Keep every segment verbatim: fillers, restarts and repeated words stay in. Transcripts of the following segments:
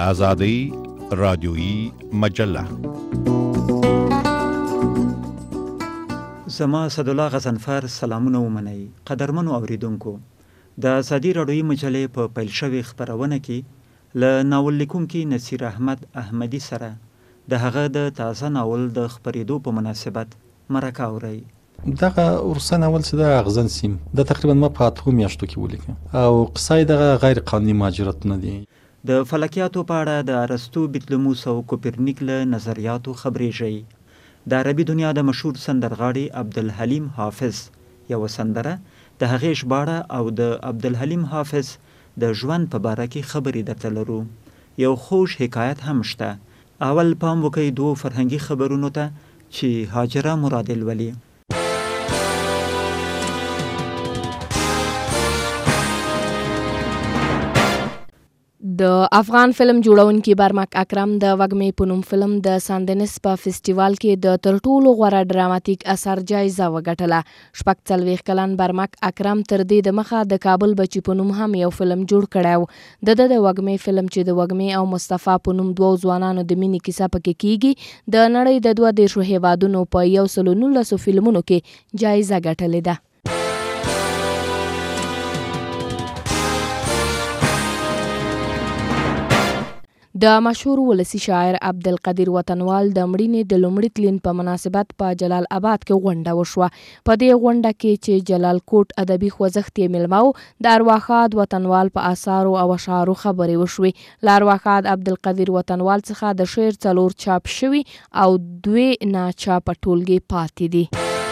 آزادی رادیویی مجله. زما اسدالله غضنفر سلامونه ومنئ. قدرمنو اوریدونکو، د آزادي رادیویي مجلې په پیل شوې خپرونه کې له ناول لیکونکي نصیر احمد احمدي سره د هغه د تازه ناول د خپرېدو په مناسبت مرکه اورئ. دغه ورسته ناول چې د اغزن سیم د تقریبا ما په اتو میاشتو کې ولیکم او قصه یې دغه غیر قانوني مهاجرتونه دي. د فلکیاتو په اړه د ارسطو، بیتلموس او کوپرنیک له نظریاتو خبرېږئ. د عربي دنیا د مشهور سندرغاړي عبدالحلیم حافظ یوه سندره د هغې ژباړه او د عبدالحلیم حافظ د ژوند په باره کې خبرې درته لرو. یو خوږ حکایت هم شته. اول پام وکئ دوو فرهنګي خبرونو ته چې هاجره مرادل ولي. د افغان فلم جوړونکي برمک اکرم د وږمې په نوم فلم د ساندنس په فستیوال کې د تر ټولو غوره ډراماتیک اثر جایزه وګټله. شپږ څلوېښت کلن برمک اکرم تر دې دمخه د کابل بچي په نوم هم یو فلم جوړ کړی و. د ده د وږمې فلم چې د وږمې او مصطفی په نوم دوو ځوانانو د مینې کیسه پکې کیږي د نړۍ د دوه دېرشو هیوادونو په یو سلو نولسو فلمونو کې جایزه ګټلې ده. د مشهور ولسی شاعر عبدالقدیر وطنوال د مړینې د لومړي تلین په مناسبت په جلال آباد کې غونډه وشوه. په دې غونډه کې چې جلال کوټ ادبي خوځښت یې میلمه و، د ارواښاد وطنوال په آثارو او اشعارو خبرې وشوې. له ارواښاد عبدالقدیر وطنوال څخه د شعر څلور چاپ شوي او دوې ناچاپه ټولګې پاتې دي.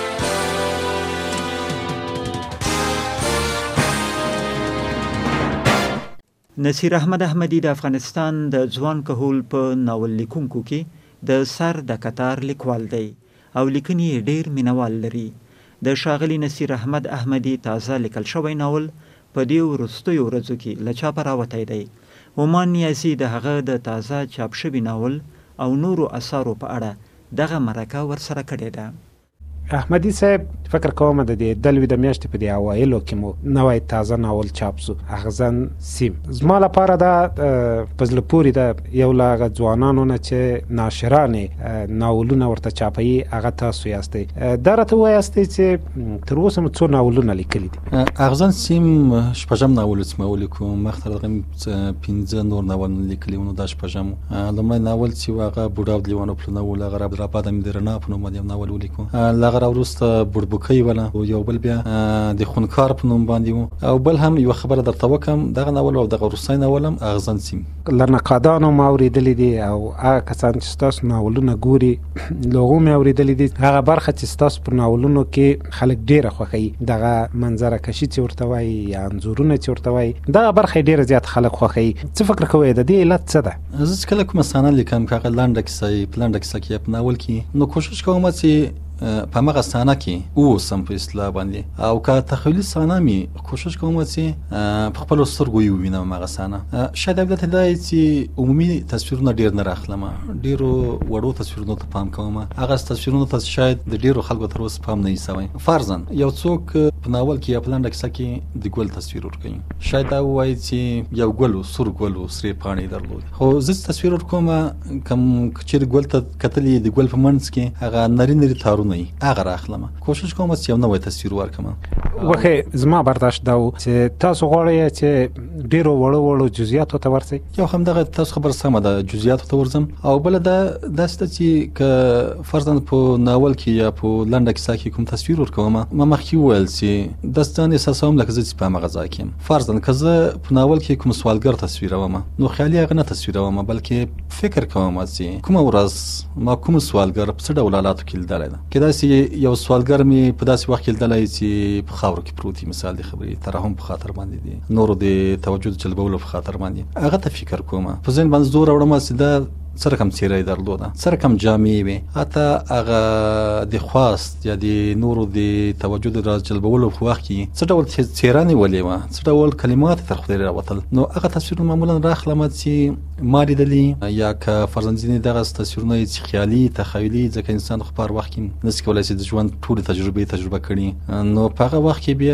نصیر احمد احمدي د افغانستان د ځوان کهول په ناول لیکونکو کې د سر د کتار لیکوال دی او لیکنې یې ډېر مینوال لري. د ښاغلي نصیر احمد احمدي تازه لیکل شوی ناول په دې وروستیو ورځو کې له چاپه راوتی دی. عمان نیازي د هغه د تازه چاپ شوي ناول او نورو اثارو په اړه دغه مرکه ورسره کړې ده. احمدي صاحب فکر کوم د دې دلوي د میاشتې په دې اوایلو کې مو نوی تازه ناول چاپ سو، اغزن سیم. زما لپاره دا په زړه پورې ده. یو له هغه ځوانانو نه چې ناشرانې ناولونه ورته چاپوي هغه تاسو یاستئ. دا راته ووایاستئ چې تر اوسه مو څو ناولونه لیکلي دي؟ اغزن سیم شپږم ناول چې ما ولیکو، مخته د هغه پنځه نور ناولونه لیکلي وو. دا شپږم لومړی ناول چې و هغه بوډا د لیوانو پلونه و، هغه عبدالرباد امید رڼا په نوم باندې ناول ولیکو. هغه راوروسته بوډبوکۍ وله، یو بل بیا د خونکار په نوم باندې و، او بل هم یوه خبره درته وکړم دغه ناول او دغه وروستی ناول هم اغزن سیم. له نقادانو ما اورېدلي دي او هغه کسان چې ستاسو ناولونه ګوري له هغو مې اورېدلي دي هغه برخه چې ستاسو په ناولونو کې خلک ډېره خوښوي، دغه منظره کشي چې ورته وایي یا انځورونه چې ورته وایي، دغه برخه یې ډېره زیات خلک خوښوي. څه فکر کوئ د دې علت څه ده؟ زه چې کله کومه صحنه لیکم که هغه لنډه کیسه یي په لنډه کیسه کې یا په ناول کې، نو کوشش کوم چې په همغه صحنه کې اوسم په اصطلاح باندې، او که تخیلي صحنه مې کوشش کوم چې په خپلو سترګو یې ووینم هغه صحنه. شاید علت دا یې چې عمومي تصویرونه ډېر نه راخلم، ډېرو وړو تصویرونو ته پام کوم. هغه تصویرونو ته شاید د ډېرو خلکو تر اوسه پام نه وي سوی. فرضاً یو څوک په ناول کې یا په لنډه کیسه کې د ګل تصویر ورکوي، شاید دا ووایي چې یو ګل و، سور ګل و، سرې پاڼې یې درلودې. خو زه چې تصویر ورکوم کوم چېرې ګل ته کتلي د ګل په منځ کې هغه نري نري تارونه هغه راخلم. کوشش کوم چې یو نوی تصویر ورکړم. وخې زما برداشت دا و چې تاسو غواړئ چې ډېرو وړو وړو جزئیاتو ته ورسئ. یو همدغه تاسو خبره سمه ده، جزئیاتو ته ورځم. او بله دا داسې ده چې که فرضاً په ناول کې یا په لنډه کیسه کې کوم تصویر ورکوم، ما مخکې وویل چې داسې ځان احساسوم لکه زه چې په همغه ځای کې یم. فرضاً که زه په ناول کې کوم سوالګر تصویروم، نو خیالي هغه نه تصویروم، بلکې فکر کوم چې کومه ورځ ما کوم سوالګر په څه ډول حالاتو کې لیدلی ده. که داسې یو سوالګر مې په داسې وخت کې لیدلی چې په خاورو کې پروت وي، مثال د خبرې ترحم په خاطر باندې دی، نورو د توجه جلبولو په خاطر باندې، هغه ته فکر کوم. په ذهن باندې زور راوړم چې دا څه رقم څېره یې درلوده، څه رقم جامې وې، حتی هغه د خواست یا د نورو د توجه د راجلبولو په وخت کې څه ډول څېره نیولې وه، څه ډول کلمات یې تر خدای راوتل. نو هغه تصویرونه معمولا راخلم چې ما لیدلي، یا که فرضاً ځینې دغه تصویرونه یې چې خیالي تخیلي، ځکه انسان خو په هر وخت کې نشي کولی چې د ژوند ټولې تجربې تجربه کړي، نو په هغه وخت کې بیا په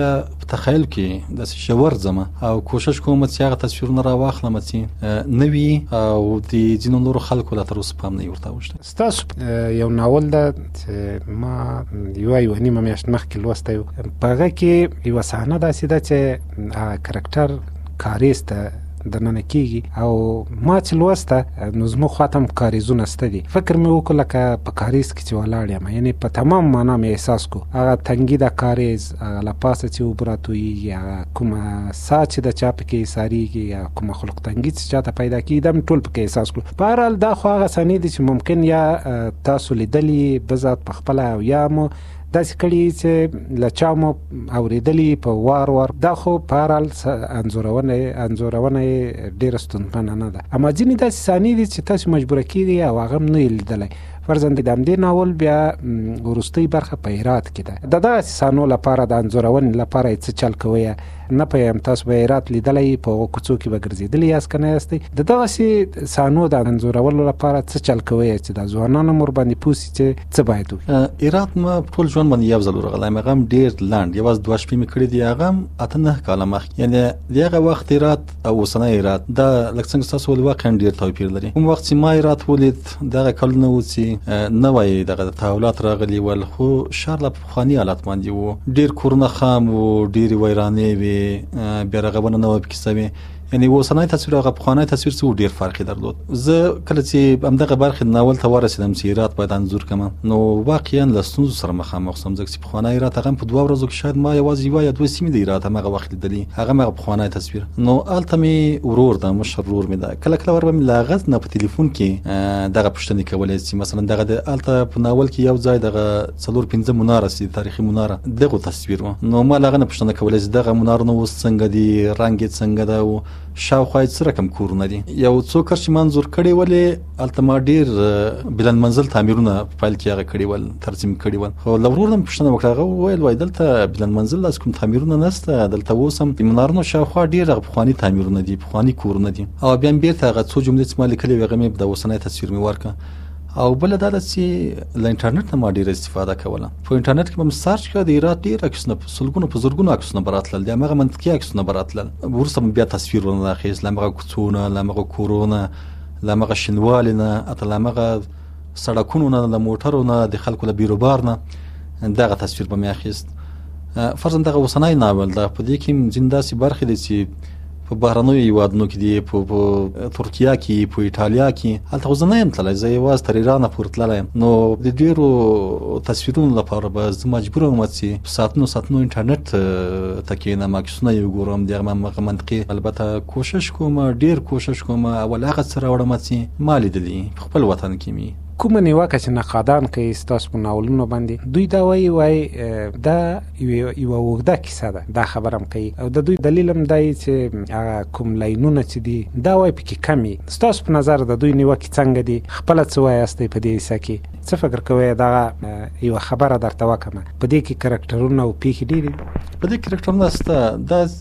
په تخیل کې داسې ژور ځم او کوشش کوم چې هغه تصویرونه راواخلم چې نوي او د ځینو نورو خلکو لا تر اوسه پام نه ورته اوښتی. ستاسو یو ناول ده چې ما یوه یوه نیمه میاشت مخکې لوستی و، په هغه کې یوه صحنه داسې ده چې هغه کرکټر کاریز ته دننه کېږي او ما چې لوسته نو زموږ خواته هم کاریزونه سته دي. فکر مې وکړو لکه په کاریز کې چې ولاړ یم، یعنې په تمام معنا مې احساس کو هغه تنګي د کاریز، هغه له پاسه چې اوبه راتویږي، هغه کومه ساه چې د چا پکې ایسارېږي، هغه کومه خلق تنګي چې چاته پیدا کېږي، دا مې ټول پکې احساس کړو. په هر حال دا خو هغه صحنې دي چې ممکن یا تاسو لیدلي بذات په خپله او یا مو داسې کړي چې له چا مو اورېدلي په وار وار. دا خو په هر حال انځورونه انځورونه یې ډېره ستونزمنه نه ده، اما ځینې داسې صحنې دي چې تاسو مجبوره کېږئ او هغه هم نه یې لیدلی. فرضاً د همدې ناول بیا وروستۍ برخه په هرات کې ده. د دغسې صحنو لپاره د انځورونې لپاره یې څه چل کوئ؟ نه پوهېږم تاسو به هرات لیدلی، په هغو کوڅو کې به ګرځېدلي یاست که نه یاستئ؟ د دغسې صحنو د انځورولو لپاره څه چل کوئ چې د ځوانانو هم ورباندې پوه سي چې څه باید وکړي؟ هرات ما ټول ژوند باندې یو ځل ورغلی یم، هغه هم ډېر لنډ، یوازې دوه شپې مې کړي دي، هغه هم اته نهه کاله مخکې. یعنې د هغه وخت هرات او اوسنی هرات دا لکه څنګه ستاسو ویل واقعا ډېر توپیر لري. کوم وخت چې ما هرات ولید دغه کلونه و چې نوی دغه تحولات راغلي ول، خو ښار لا په پخواني حالت باندې و، ډېر کورونه خام و، ډېرې ویرانې وې، بیا رغونه نه وه پکې سوې. یعنې اوسنی تصویر هغه پخوانی تصویر څه و ډېر فرق یې درلود. زه کله چې همدغه برخې د ناول ته ورسېدم چې هرات باید انځور کړم، نو واقعا له ستونزو سره مخامخ شوم، ځکه چې پخوانی هرات هغه په دوه ورځو کې شاید ما یوازې یوه یا دوه سیمې د هرات همغه وخت لیدلي، هغه هم هغه پخوانی تصویر. نو هلته مې ورور ده، مشر ورور مې ده، کله کله ور به مې له هغه نه په تلیفون کې دغه پوښتنې کولې چې مثلا دغه د هلته په ناول کې یو ځای دغه څلور پنځه مناره چې تاریخي مناره دغه تصویر و. نو ما له هغه نه پوښتنه کولې چې دغه منارونه اوس څنګه دي، رنګ یې څنګه ده او شاوخوا یې څه رقم کورونه دي. یو څو کس چې ما انځور کړي ولې هلته ما ډېر بلند منزل تعمیرونه په پیل کې هغه کړي ول، ترسیم کړي ول. خو له ورور نه مې پوښتنه وکړه، هغه وویل وایي دلته بلند منزل داسې کوم تعمیرونه نشته، دلته اوس هم د منارونو شاوخوا ډېر هغه پخواني تعمیرونه دي، پخواني کورونه دي. او بیا مې بېرته هغه څو جملې چې ما لیکلې وې هغه مې د اوسنی تصویر مې ورکړه. او بله دا ده چې له انټرنټ نه ما ډېره استفاده کوله. په انټرنټ کې به مې سرچ کړه، د هرات ډېر عکسونه په سلګونو په زرګونو عکسونه به راتلل، د همغه منطقي عکسونه به راتلل. وروسته مې بیا تصویر ورنه اخیست، له همغه کوڅو نه، له همغه کورونو نه، له همغه شینوالي نه، حتی له همغه سړکونو نه، له موټرو نه، د خلکو له بیروبار نه دغه تصویر به مې اخیست. فرضاً دغه اوسنی ناول ده، په دې کې ځینې داسې برخې دي چې په بهرنیو هیوادونو کې دي، په ترکیه کې، په ایټالیا کې، هلته خو زه نه یم تللی، زه یوازې تر ایرانه پورې تللی یم. نو د ډېرو تصویرونو لپاره به زه مجبور وم چې په ساعتونو ساعتونو انټرنټ ته کښېنم، عکسونه یې وګورم، د هغه منطقې. البته کوشش کوم، ډېر کوشش کوم اول هغه څه راوړم چې ما لیدلي په خپل وطن کې مې. کومه نیوکه چې نقادان کوي ستاسو په ناولونو باندې، دوی دا وایي وایي دا یوه اوږده کیسه ده، دا خبره هم کوي، او د دوی دلیل هم دی چې هغه کوم لاینونه چې دي دا وایي پکې کم وي. ستاسو په نظر د دوی نیوکې څنګه دي؟ خپله څه وایاستئ په دې کیسه کې؟ څه فکر کوئ دغه یوه خبره درته وکړمه، په دې کې کرکټرونه او پیښې ډېرې دي؟ په دې کرکټرونه شته،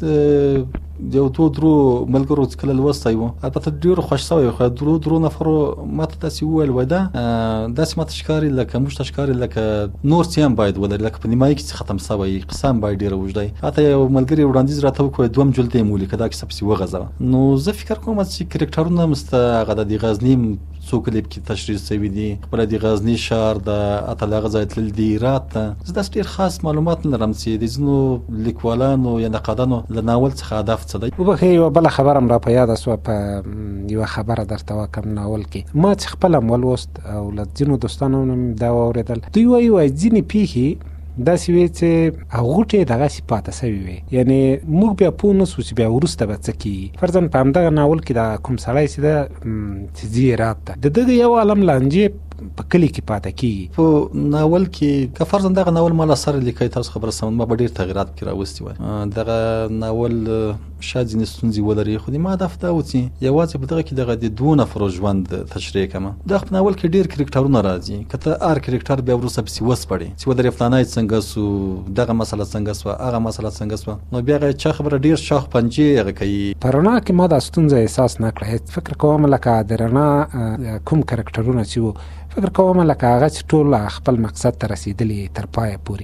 دا یو دوه درو ملګرو چې کله لوستی و، البته ډېرو خوښ شوی، خو درو درو نفرو ما ته داسې وویل وایي دا داسې ما ته ښکاري لکه موږ ته ښکاري لکه نور څه هم باید ولري، لکه په نیمایي کې چې ختم شوی، قصه هم باید ډېره اوږده وي. حتی یو ملګري وړاندیز راته وکړ دویم جلد یې مې ولیکه، دا کیسه پسې وغځوه. نو زه فکر کوم چې کرکټرونه هم شته، هغه د غزني څو کلیپ کې تشریح شوي دي، خپله د غزني ښار د حتی له هغه ځایه تللي دي هرات ته. زه داسې ډېر خاص معلومات نه لرم چې د ځینو لیکوالانو یا نقادانو له ناول څخه هدف څه دی. وبښئ، یوه بله خبره هم را په یاده سوه، په یوه خبره درته وکړم ناول کې ما چې خپله هم ولوست او له ځینو دوستانو هم دا واورېدل، دوی وایي وایي ځینې پیښې داسې وې چې غوټې دغسې پاته سوي وې، یعنې موږ بیا پوه نه سو چې بیا وروسته به څه کېږي. فرضاً په همدغه ناول کې د کوم سړی چې ده چې ځي هرات ته، د دغه یو عالم لانجې په کلي کې پاته کېږي. په ناول کې که فرضاً دغه ناول ما له سره لیکئ، تاسو خبره سمه، ما به ډېر تغیرات پکې راوستي وای. دغه ناول شاید ځینې ستونزې ولري، خو د ما هدف دا و چې یوازې په دغه کې دغه د دوو نفرو ژوند تشریح کړم. دغه په ناول کې ډېر کرکټرونه راځي، که ته هر کرکټر بیا وروسته پسې وسپړې چې ودرې فلانی څنګه سو، دغه مسله څنګه سوه، هغه مسله څنګه سوه، نو بیا هغه چا خبره ډېر شاخ پنجې هغه کوي. په رڼا کې ما دا ستونزه احساس نه کړه. فکر کوم لکه د رڼا کوم کرکټرونه چې وو، فکر کوم لکه هغه چې ټول خپل مقصد ته رسېدلي تر پایه پورې.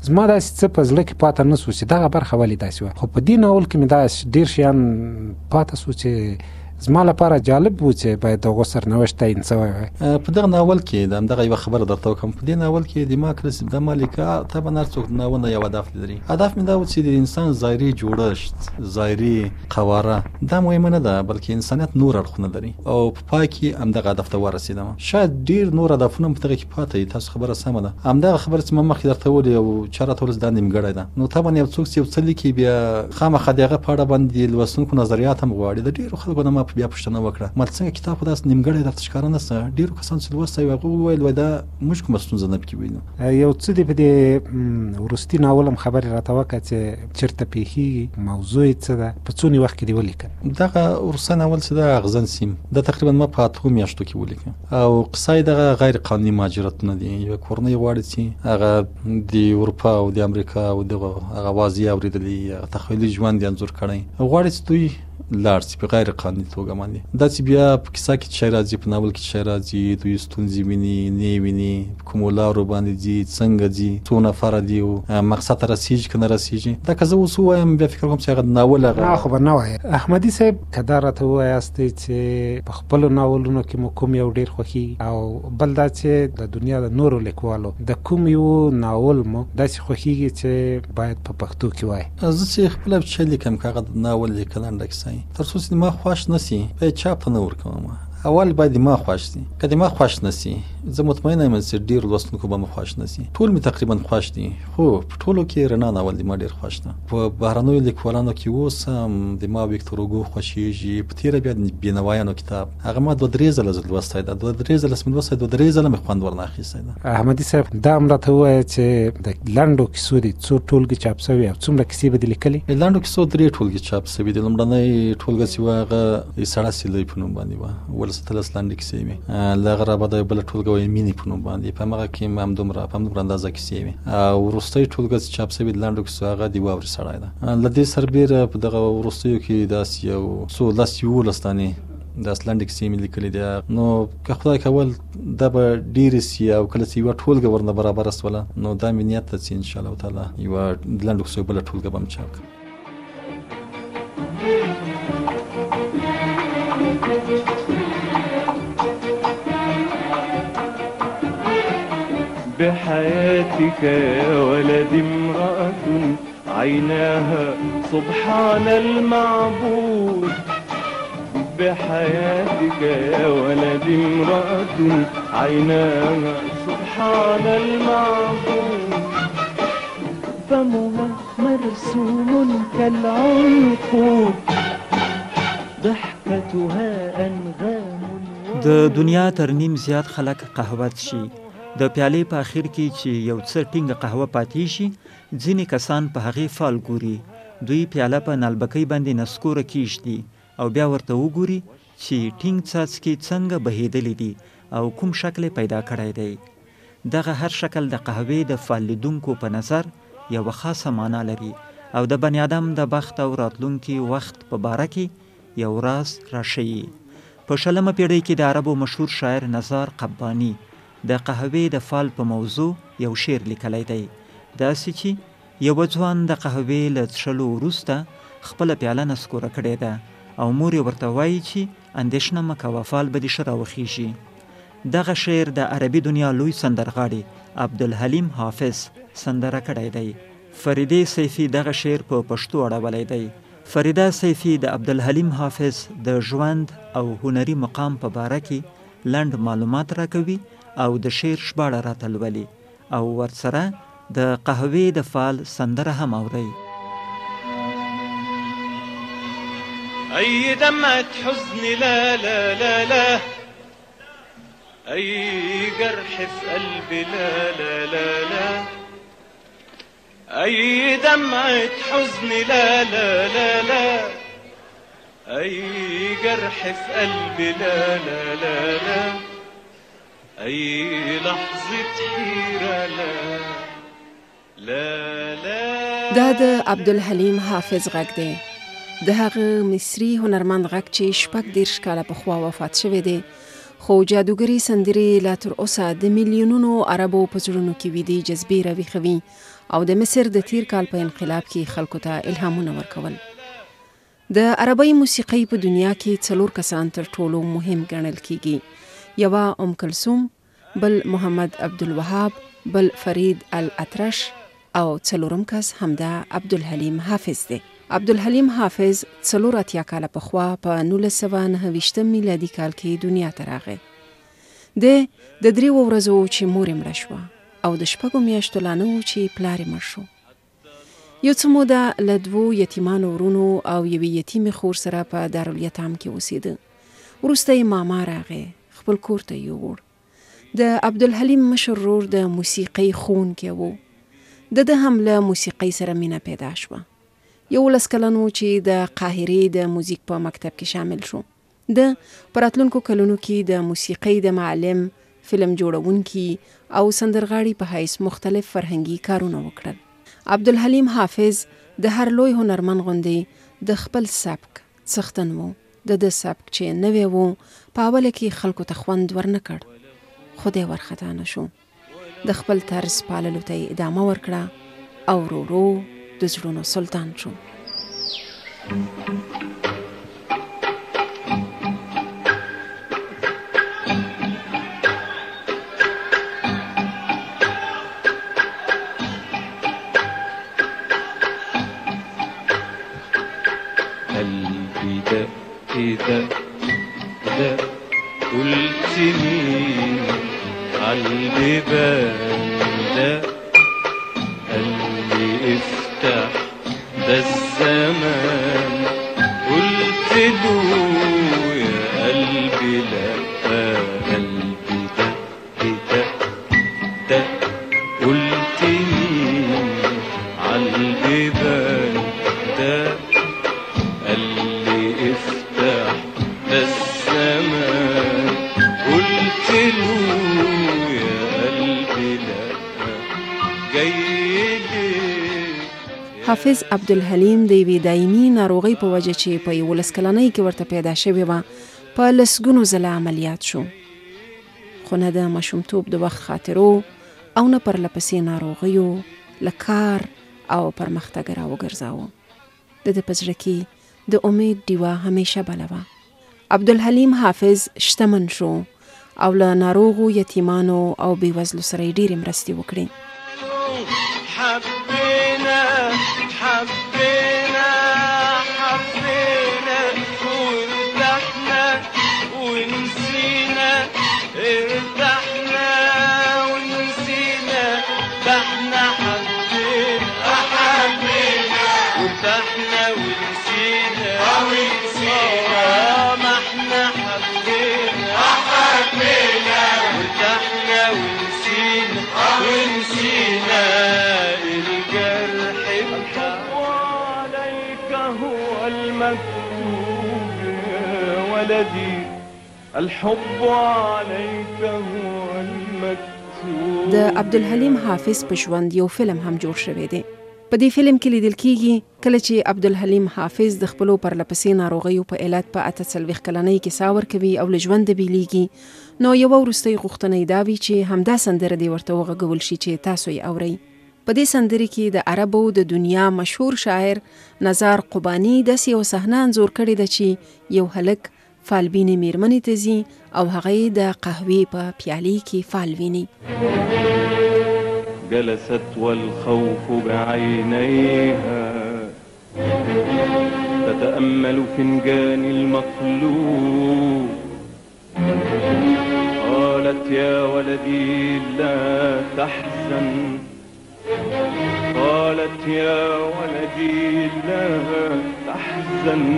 زما داسې څه په زړه کې پاته نه سو چې دغه برخه ولې داسې وه. خو په دې ناول کې مې دا ډېر شیان پاته سو چې زما لپاره جالب و چې باید دغه سرنوشت تعیین شوی وای. په دغه ناول کې د همدغه یوه خبره درته وکړم. په دې ناول کې د ما کړس د مالکه طبعا هر څوک ناول یو هدف لري. هدف مې دا و چې د انسان ظاهري جوړښت، ظاهري قواره دا مهمه نه ده، بلکې انسانیت نور اړخونه لري او په پای کې همدغه هدف ته ورسېدم. شاید ډېر نور هدفونه په دغه کې پاته دي. تاسو خبره سمه ده. همدغه خبره چې ما مخکې درته وویلې او چا راته وویل دا نیمګړی ده، نو طبعا یو څوک چې یو څه لیکي بیا خامخا د هغه په اړه باندې لوستونکو نظریات هم غواړي. د ډېرو خلکو نه ما بیا پوښتنه وکړه ما څنګه کتاب خو داس نیمګړی درته ښکاره نه څه. ډېرو کسانو چې لوستی وو هغه وویل وایي دا موږ کومه ستونزه نه پکې وینو. یو څه دې په دې وروستي ناول هم خبرې راته وکړه چې چېرته پېښېږي، موضوع یې څه ده، په څو وخت کې دې ولیکل. دغه وروستی ناول چې ده اغزن سیم دا تقریبا ما په اتو میاشتو کې ولیکه او قصه یې دغه غیر قانوني مهاجرتونه دي. یوه کورنۍ غواړي چې هغه د اروپا او د امریکا او دغه هغه واضح اورېدلي هغه تخیلي ژوند یې انځور کړی، غواړي چې دوی لاړ شي په غیر قانوني توګه باندې. دا چې بیا په کیسه کې شی راځي، په ناول کې شی راځي، دوی ستونزې ویني نه ویني، کومو لارو باندې ځي، څنګه ځي، څو نفره دي او مقصد ته رسېږي که نه رسېږي. دا که زه اوس ووایم بیا فکر کوم چې هغه ناول هغه نه خو به نه وایې. احمدي صاحب که دا راته ووایاستئ چې په خپلو ناولونو کې مو کوم یو ډېر خوښېږي او بل دا چې د دنیا د نورو لیکوالو د کوم یو ناول مو داسې خوښېږي چې باید په پښتو کې وایي. زه چې خپله چې لیکم که هغه د ناول لیکل لنډه کیسه تر څو چې ما خوښ نه سي بیا چاپ ته نه ورکوم. اول باید ما خوښ سي. که د ما خوښ نه سي زه مطمئنه یم چې ډېر لوستونکو به مې خوښ نه سي. ټول مې تقریبا خوښ دي، خو په ټولو کې رڼا ناول د ما ډېر خوښ ده. په بهرنیو لیکوالانو کې اوس هم د ما ویکتور اوګو خوښېږي. په تېره بیا د بینوایانو کتاب هغه ما دوه درې ځله زه لوستی ده، دوه درې ځله چې مې لوستی دوه درې ځله مې خوند ورنه اخیستی ده. احمدي صاحب دا هم راته ووایه چې د لنډو کیسو دي څو ټولګې چاپ شوي او څومره کیسې به دې لیکلي؟ د لنډو کیسو درې ټولګې چاپ شوي دي. لومړنۍ ټولګه چې وه هغه د سړه سیلۍ په نوم باندې وه، ولس اتلس لنډې کیسې وې. له هغه رابعده یوه بله ټولګه وه مینې په نوم باندې، په همغه کې همدومره په همدومره اندازه کیسې وې. او وروستۍ ټولګه چې چاپ شوې د لنډو کیسو هغه د واورې سړی ده. له دې سربېره په دغه وروستیو کې داسې یو څو لس یولس دانې داسې لنډې کیسې مې لیکلي دي. نو که خدای کول دا به ډېرې سي او کله چې یوه ټولګه ورنه برابره شوله نو دا مې نیت ده چې انشاءالله تعالی یوه د لنډو کیسو بله ټولګه به م چاپ کړم. بحياتك يا ولد امرأة عيناها سبحان المعبود. بحياتك يا ولد امرأة عيناها سبحان المعبود. فمها مرسوم كالعنقود ضحكتها أنغام. د دنیا تر نیم زیات خلک قهوه څښي. د پیالې په اخر کې چې یو څه ټینګه قهوه پاتې شي ځینې کسان په هغې فال ګوري. دوی پیاله په نالبکۍ باندې نسکوره کیږدي او بیا ورته وګوري چې ټینګ څاڅکي څنګه بهیدلی دي او کوم شکل پیدا کړی دی. دغه هر شکل د قهوې د فال لیدونکو په نظر یوه خاصه معنا لري او د بني ادم د بخت او راتلونکي وخت په باره کې یو راز راښیي. په شلمه پیړۍ کې د عربو مشهور شاعر نزار قباني د قهوې د فال په موضوع یو شعر لیکلی دی. داسې چې یوه ځوان د قهوې له څښلو وروسته خپله پیاله نسکوره کړې ده او مور یې ورته وایي چې اندېښنه مه کوه فال به دې ښه راوخیږي. دغه شعر د عربي دنیا لوی سندرغاړي عبدالحلیم حافظ سندره کړی دی. فریدې سیفي دغه شعر په پښتو اړولی دی. فریده سیفي د عبدالحلیم حافظ د ژوند او هنري مقام په باره کې لنډ معلومات راکوي او د شعر ژباړه راته لولي او ورسره د قهوې د فال سندره هم اوري. أي دمعة حزن لا لا لا لا، أي جرح في قلبي لا لا لا لا، أي دمعة حزن لا لا لا لا، أي جرح في قلبي لا لا لا لا، أي لحظة حيرة لا لا لا. دا د عبدالحلیم حافظ غږ دی. د هغه مصري هنرمند غږ چې شپږ دېرش کاله پخوا وفات شوی دی، خو جادوګري سندرې لا تر اوسه د میلیونونو عربو په زړونو کې ویدې جذبې راویښوي او د مصر د تیر کال په انقلاب کې خلکو ته الهامونه ورکول. د عربی موسیقۍ په دنیا کې څلور کسان تر ټولو مهم ګڼل کیږي. یو ام کلثوم، بل محمد عبدالوهاب، بل فرید الاطرش او څلورم کس همدا عبدالحلیم حافظ دی. عبدالحلیم حافظ څلور اتیا کاله پخوا په نولس سوه نهه ویشتم میلادي کال کې دنیا ته راغی. د د دریو ورځو چې مور یې مړه شوه او د شپږو میاشتو لا نه و چې پلار یې مړ شو. یو څه موده له دوو یتیمانو ورونو او یوې یتیمې خور سره په دارالیتام کې اوسېده. وروسته یې ماما راغی، خپل کور ته یې یووړ. د عبدالحلیم مشر ورور د موسیقۍ ښوونکی و. د ده هم له موسیقۍ سره مینه پیدا شوه. یولس کلن و چې د قاهرې د موزیک په مکتب کې شامل شو. د پراتلونکو کلونو کې د موسیقۍ د معلم، فلم جوړونکي او سندرغاړي په حیث مختلف فرهنګي کارونه وکړل. عبدالحلیم حافظ د هر لوی هنرمند غوندې د خپل سبک څښتن و. د د سبک چې نوی و په اوله کې خلکو ته خوند ورنه کړ، خو دی ورخطا نه شو. د خپل طرز پاللو ته یې ادامه ورکړه او ورو ورو د زړونو سلطان شو. قلبي دق دق دق قلت مين عالبيبان دق قلبي افتح ده الزمان قلت له يا قلبي لا قلبي دق دق دق قلت مين عالبيبان دق قلبي افتح ده الزمان قلت له يا قلبي لا جاي حافظ عبدالحلیم د یوې دایمي ناروغۍ په وجه چې په یولس کلنۍ کې ورته پیدا شوې وه په لسګونو ځله عملیات شو. خو نه د ماشومتوب د وخت خاطرو او نه پرله پسې ناروغیو له کار او پرمختګ راوګرځاوه. د ده په زړه کې د امید ډیوه همیشه بله وه. عبدالحلیم حافظ شتمن شو او له ناروغو یتیمانو او بېوزلو سره یې ډېرې مرستې وکړې. حبينا حبينا حبينا وارتحنا ونسينا ارتحنا ونسينا ده احنا حبينا حبينا وارتحنا ونسينا ونسينا ما احنا حبينا حبينا وارتحنا ونسينا ونسينا الحب عليك هو المكتوب. د عبدالحلیم حافظ په ژوند یو فلم هم جوړ شوی دی. په دې فلم کې لیدل کیږي کله چې عبدالحلیم حافظ د خپلو پرلپسې ناروغیو په علت په اته څلوېښت کلنۍ کې ساه ورکوي او له ژونده بیلیږي. نو یوه وروستۍ غوښتنه یې دا وي چې همدا سندره دې ورته وغږول شي چې تاسو یې اورئ. په دې سندرې کې د عربو د دنیا مشهور شاعر نزار قباني داسې یو صحنه انځور کړې ده چې یو هلک فالبینې میرمنې ته ځي او هغه یې د قهوې په پیالې کې فال ویني. جلست والخوف بعينيها تتأمل فنجان المطلوب قالت يا ولدي لا تحزن قالت يا ولدي لا تحزن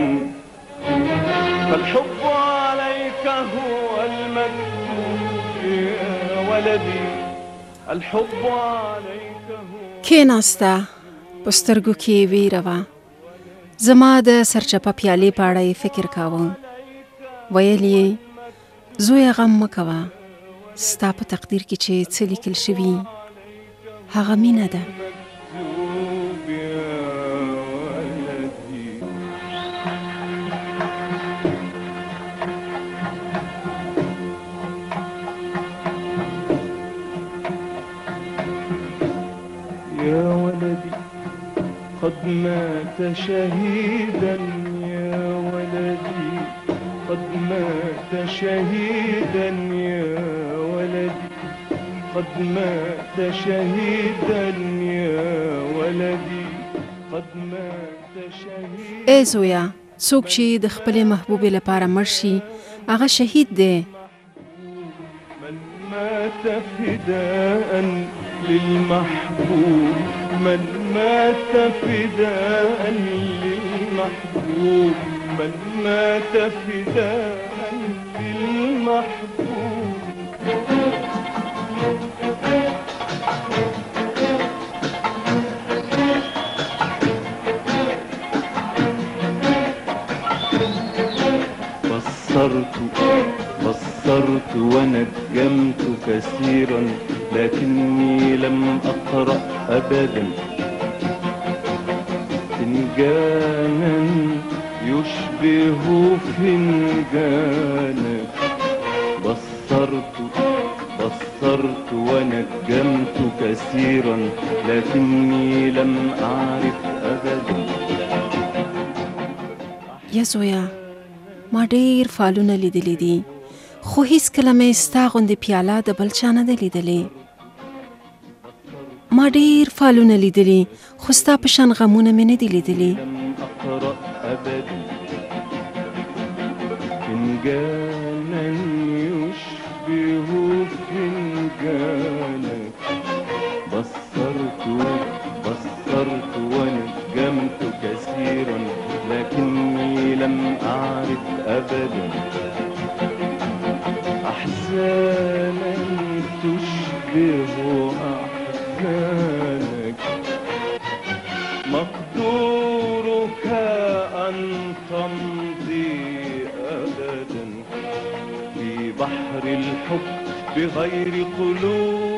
فالحب عليك هو المكتوب يا ولدي الحب عليك هو. کیناسته په سترګو کې ویره وه. زما د سرچپه پیالې په اړه یې فکر کاوه. ویل یې زویه غم مه کوه، ستا په تقدیر کې چې څه لیکل شوي هغه مینه ده. يا مات شهيدا يا ولدي قد مات شهيدا يا ولدي قد مات شهيدا يا ولدي قد مات شهيدا. ای زویا، څوک چې د خپل محبوبې لپاره مړ شي هغه شهید دی. من مات فداء للمحبوب من مات فداء للمحبوب من مات فداء للمحبوب. بصرت بصرت ونجمت كثيرا لكني لم أقرأ أبدا فنجانا يشبه فنجانا. بصرت بصرت ونجمت كثيرا لكني لم أعرف أبدا. یا زویا، ما ډیر فالونه لیدلی دي خو هیڅ کله مې ستا غوندې پیاله د بل چا نه ده لیدلې. ما ډیر فالونه لیدلي خو ستا په شان غمونه مې نه دي لیدلي. فنجانا يشبه فنجانا. بصرت بصرت ونجمت كثيرا لكني لم أعرف أبدا أحزانا تشبه أحزانك. مقدورك أن تمضي أبدا في بحر الحب بغير قلوب.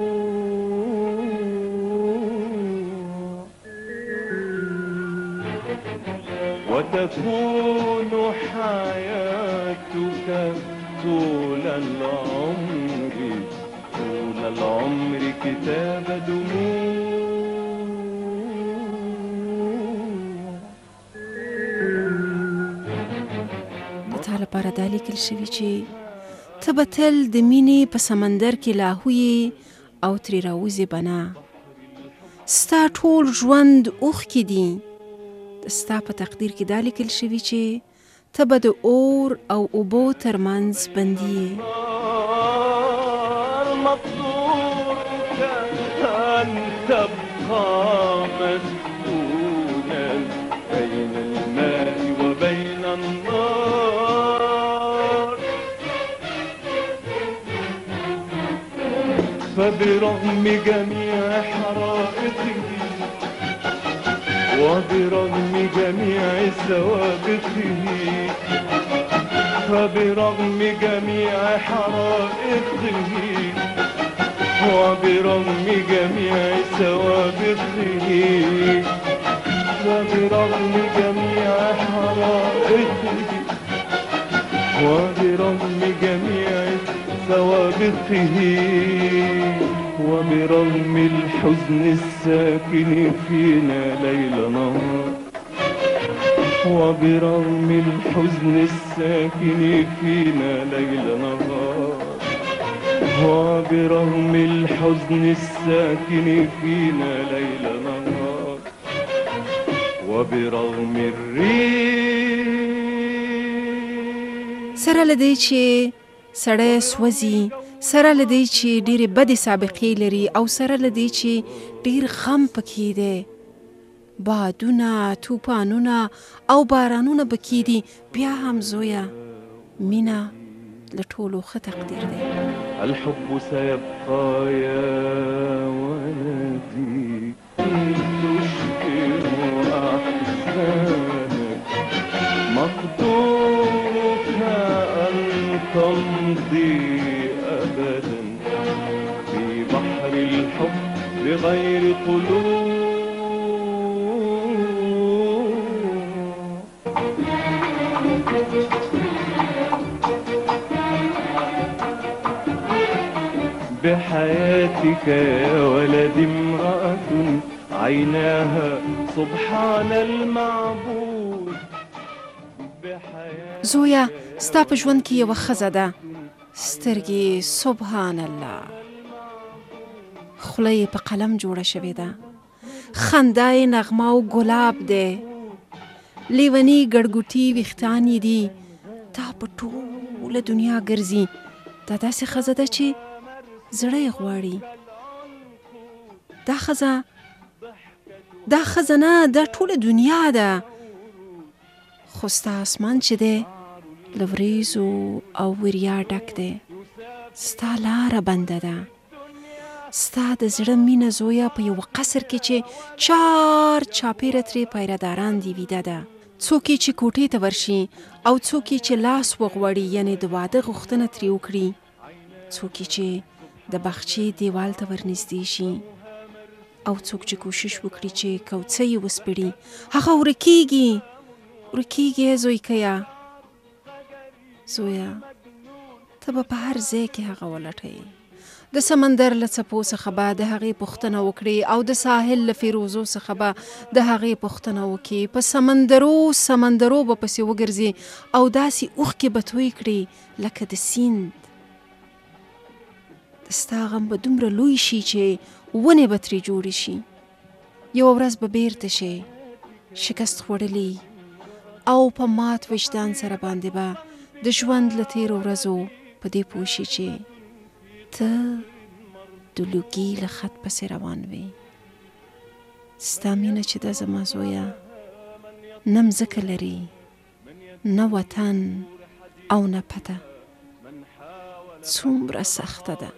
وتكون حياتك طول العمر طول العمر كتاب دموع. د تا لپاره دا لیکل شوي چې ته به تل د مینې په سمندر کې لاهویې او ترې راوځې به نه. ستا ټول ژوند اوښکې دي. ستا په تقدیر کې دا لیکل شوي چې ته به د اور او اوبو ترمنځ بندي یې. مقدورك أن تبقى مسكونا بين الماء وبين النار. فبرغم جميع حرائقه وبرغم جميع سوابقه فبرغم جميع حرائقه وبرغم جميع سوابقه وبرغم جميع حرائقه وبرغم جميع سوابقه وبرغم الحزن الساكن فينا ليل نهار وبرغم الحزن الساكن فينا ليل نهار وبرغم الحزن الساكن فينا ليل نهار وبرغم الريح. سره له دې چې سړی سوځي، سره له دې چې ډېرې بدې سابقې لري او سره له دې چې ډېر غم پکې دی، بادونه، توپانونه او بارانونه پکې دي، بیا هم زویه مینه له ټولو ښه تقدیر دی. الحب سيبقى يا ولدي تشبه أحزانك. مقدورك أن تمضي أبدا في بحر الحب بغير قلوب. بحياتك يا ولد امرأة عيناها سبحان المعبود زویا ستا په ژوند کې یوه ښځه ده، سترګې سبحان الله، خوله یې په قلم جوړه شوې ده، خندا یې نغمه او ګلاب دی، لیوني ګړګوټي ویښتان یې دي، دا په ټوله دنیا ګرځي. دا داسې ښځه ده چې زړه یې غواړي. دا ښځه دا ښځه نه، دا ټوله دنیا ده. خو ستا اسمان چې دی له وریځو او وریا ډک دی. ستا لاره بنده ده. ستا د زړه مینه زویا په یو قصر کې چې چار چاپیره ترې پیرهداران دي ویده ده. څوک یې چې کوټې ته ورشي او څوک یې چې لاس وغوړي، یعنې د واده غوښتنه ترې وکړي، څوک یې چې د باغچې دیوال ته ورنږدې شي او څوک چې کوشش وکړي چې کوڅه یې وسپړي، هغه ورکیږي ورکیږي. زویکیا زویا ته به په هر ځای کې هغه ولټوي. د سمندر له څپو څخه به د هغې پوښتنه وکړي او د ساحل له فیروزو څخه به د هغې پوښتنه وکړي. په سمندرو سمندرو به پسې وګرځي او داسې اوښکې به توی کړي لکه د سیند. د ستا غم به دومره لوی شي چې ونې به ترې جوړې شي. یوه ورځ به بیرته شي شکست خوړلي او په مات وجدان سره باندې به د ژوند له تېرو ورځو په دې پوه شي چې ته د لوګي له خط پسې روان وې. ستا مینه چې ده زما زویه نه مځکه لري، نه وطن او نه پته. څومره سخته ده،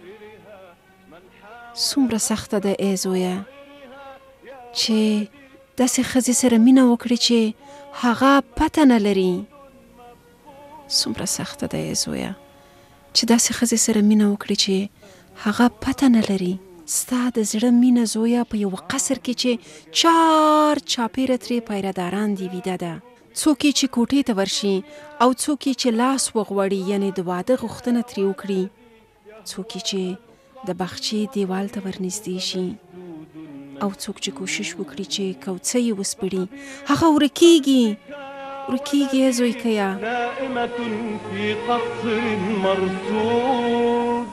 څومره سخته ده ای زویه چې داسې ښځې سره مینه وکړي چې هغه پته نه لري. څومره سخته ده ای زویه چې داسې ښځې سره مینه وکړي چې هغه پته نه لري. ستا د زړه مینه زویه په یو قصر کې چې چار چاپیره ترې پیرهداران دي ویده ده. څوک یې چې کوټې ته ورشي او څوک یې چې لاس وغوړي، یعنې د واده غوښتنه ترې وکړي، څوک یې چې د باغچې دیوال ته ورنږدې شي او څوک چې کوشش وکړي چې کوڅه یې وسپړي، هغه ورکیږي ورکیږي. زویکیا نائمة في قصر مرصود،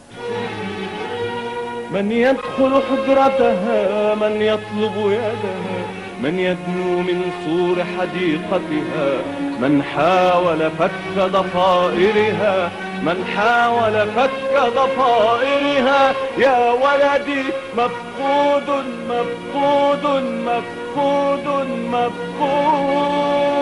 من يدخل حجرتها، من يطلب يدها، من يدنو من سور حديقتها، من حاول فك ضفائرها، من حاول فك ضفائرها. يا ولدي مفقود مفقود مفقود مفقود.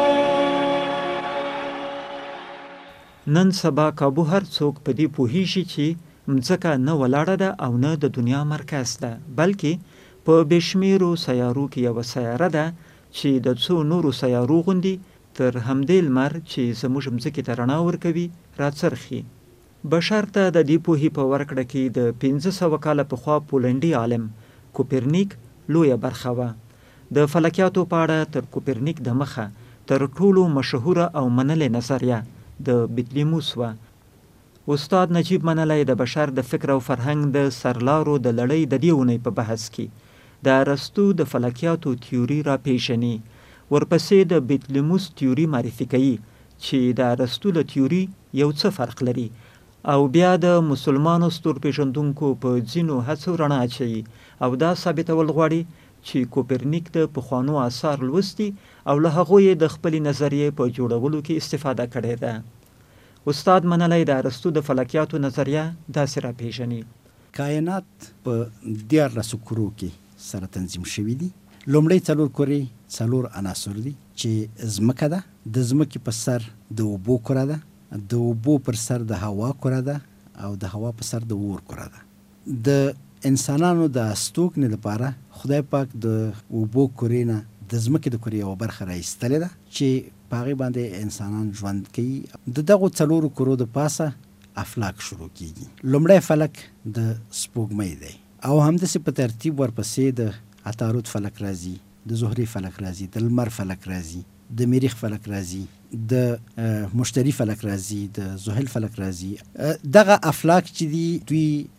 نن سبا کابو هر څوک په دې پوهیږي چې مځکه نه ولاړه ده او نه د دنیا مرکز ده، بلکې په بشمیرو سیارو کې یوه سیاره ده چې د څو نورو سیارو غوندې تر همدې لمر چې زموږ مځکې ته رڼا ورکوي راڅرخي. بشر ته د دې پوهې په ورکړه کې د پنځه سوه کاله پخوا پولنډي عالم کوپرنیک لویه برخه وه. د فلکیاتو په اړه تر کوپرنیک د مخه تر ټولو مشهوره او منلې نظریه د بطلیموس وه. استاد نجیب منلی د بشر د فکر او فرهنګ د سرلارو د لړۍ د دې اونۍ په بحث کې د ارسطو د فلکیاتو تیوري را پیژني، ورپسې د بطلیموس تیوري معرفي کوي چې د ارسطو له تیوري یو څه فرق لري، او بیا د مسلمانو ستورپېژندونکو په ځینو هڅو رڼا اچوي او دا ثابتول غواړي چې کوپرنیک د پخوانو آثار لوستي او له هغو یې د خپلې نظریې په جوړولو کې استفاده کړې ده. استاد منلی د ارسطو د فلکیاتو نظریه داسې را پیژني: کائنات په دیارلسو کرو کې سره تنظیم شوي دي. لومړی څلور کرې څلور عناصر دي چې ځمکه ده، د ځمکې په سر د اوبو کره ده، د اوبو پر سر د هوا کره ده او د هوا په سر د اور کره ده. د انسانانو د استوګنې لپاره خدای پاک د اوبو کرې نه د ځمکې د کرې یوه برخه راایستلې ده چې په هغې باندې انسانان ژوند کوي. د دغو څلورو کرو د پاسه افلاک شروع کیږي. لومړی فلک د سپوږمۍ دی او همداسې په ترتیب ورپسې د عطارد فلک راځي، د زهرې فلک راځي، د لمر فلک راځي، د مریخ فلک راځي، د مشتري فلک راځي، د زحل فلک راځي. دغه افلاک چې دي دوی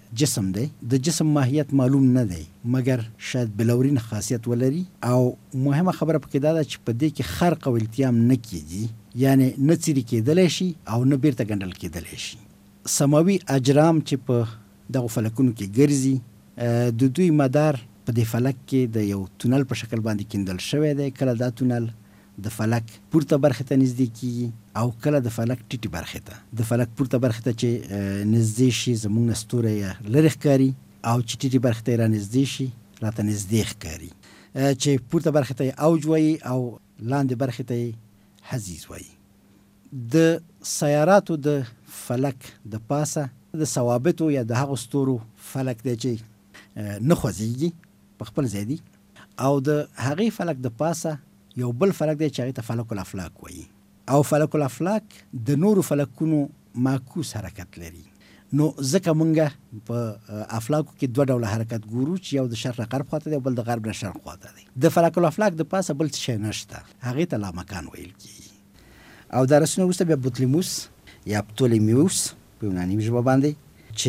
جسم دی د جسم ماهیت معلوم نه دی مګر شاید بلورین خاصیت ولري او مهمه خبره پکې دا ده چې په دې کې خرق او التیام نه کیږي یعنی نه څیري کېدلی شي او نه بیرته ګنډل کېدلی شي. سماوي اجرام چې په دغه فلکونو کې ګرځي د دوی مدار په دې فلک کې د یو تونل په شکل باندې کیندل شوی دی. کله دا تونل د فلک پورته برخه ته نږدې کیږي او کله د فلک ټیټي برخه ته د فلک پورته برخه ته چې نږدې شي زموږ نه ستوری یې لرې ښکاري او چې ټیټي برخه ته یې را نږدې شي راته نږدې ښکاري چې پورته برخه ته یې اوج وایي او لاندې برخه ته یې حضیض وایي. د سیاراتو د فلک د پاسه د ثوابتو یا د هغو ستورو فلک دی چې نه خوځېږي په خپل ځای دي او د هغې فلک د پاسه یو بل فلک دی چې هغې ته فلک الافلاک وایي او فلک الافلاک د نورو فلکونو معکوس حرکت لري. نو ځکه مونږ په افلاکو کې دوه ډوله حرکت ګورو چې یو د شرق نه غرب خواته دی او بل د غرب نه شرق خواته دی. د فلک الافلاک د پاسه بل څه شی نشته، هغې ته لامکان ویل کېږي. او دا رسونه وروسته بیا بطلیموس یا پتولمیوس په یوناني ژبه باندې